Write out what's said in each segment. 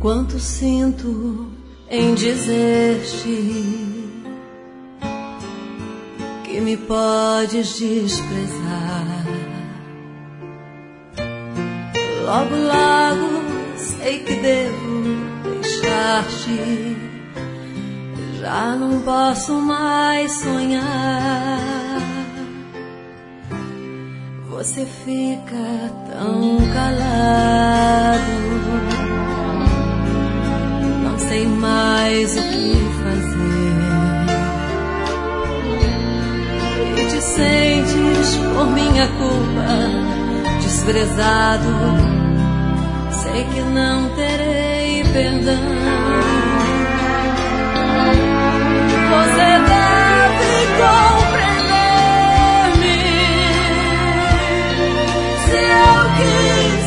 quanto sinto em dizer-te que me podes desprezar. Logo, logo sei que devo deixar-te, já não posso mais sonhar. Você fica tão calado, não sei mais o que fazer, e te sentes por minha culpa desprezado. Sei que não terei perdão. Você deve compreender-me. Se eu quis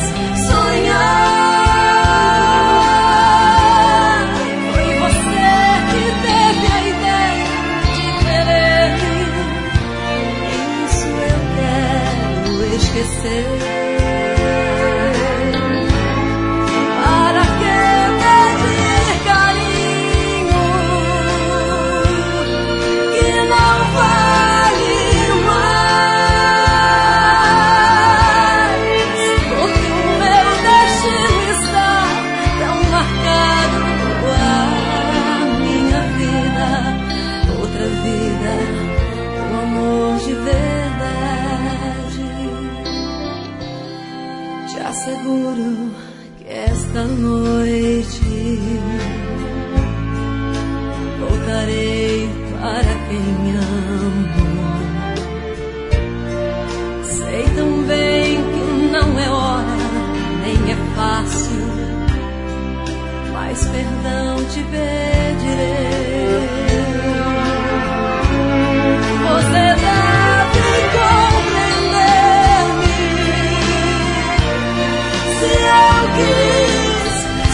sonhar, foi você que teve a ideia de querer-me. Isso eu quero esquecer. Seguro que esta noite voltarei para quem amo. Sei tão bem que não é hora, nem é fácil, mas perdão te pedirei. Você deve compreender-me. Se eu quis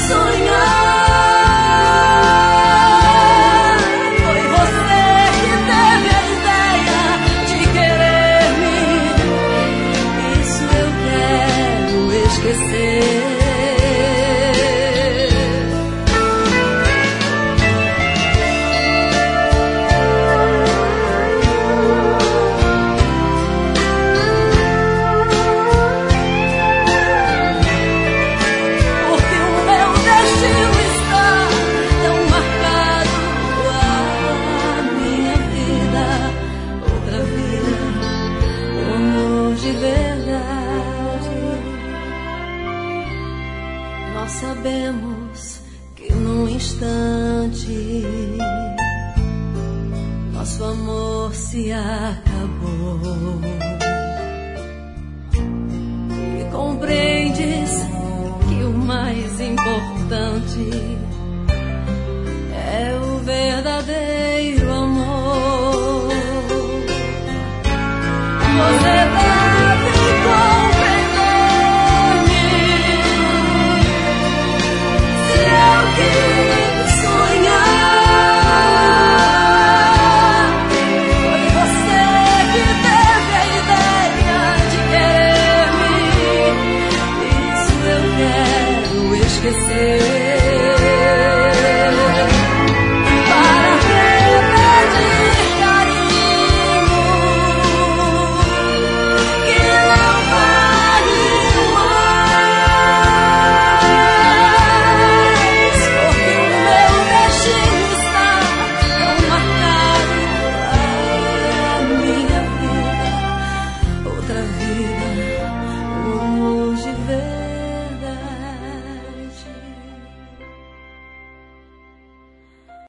sonhar, foi você que teve a ideia de querer-me. Isso eu quero esquecer. Sabemos que num instante nosso amor se acabou, e compreendes que o mais importante